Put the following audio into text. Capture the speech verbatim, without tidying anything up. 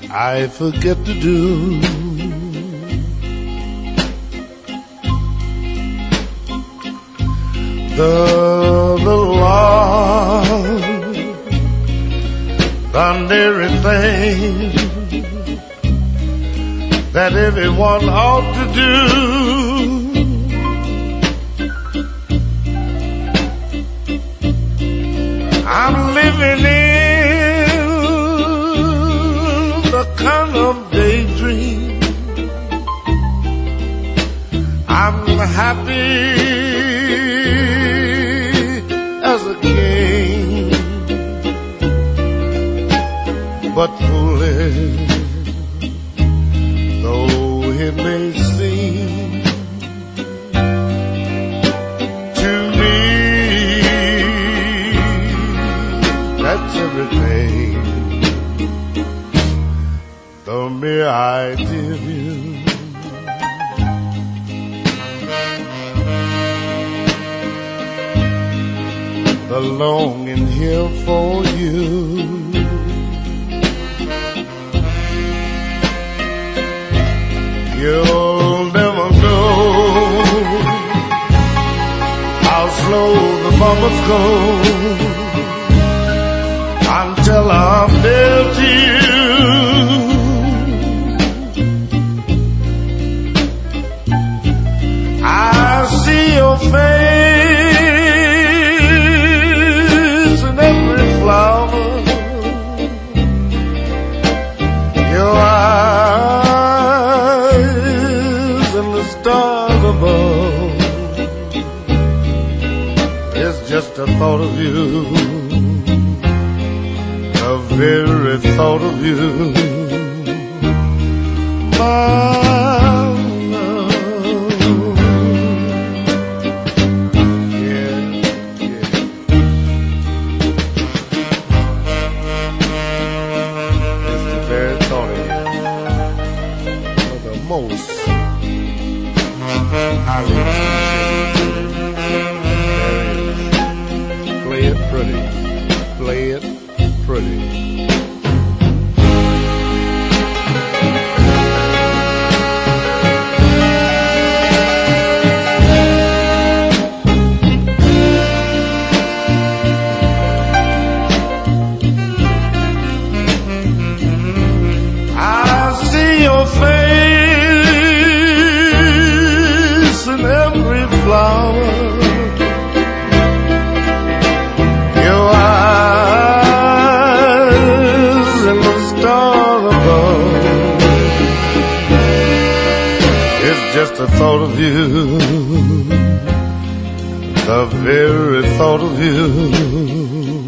I forget to do. The little love done everything that everyone ought to do. I'm living in the kind of daydream. I'm happy as a king, but foolish though it may seem to me, that's everything. The mere idea of you, the longing here for you, you'll never know how slow the moments go until I'm near to you. I see your face in every flower, your eyes and the stars above. It's just a thought of you, the very thought of you, my most highly appreciated. Play it pretty, play it pretty. I see your face in every flower, your eyes and the star above. It's just a thought of you, the very thought of you.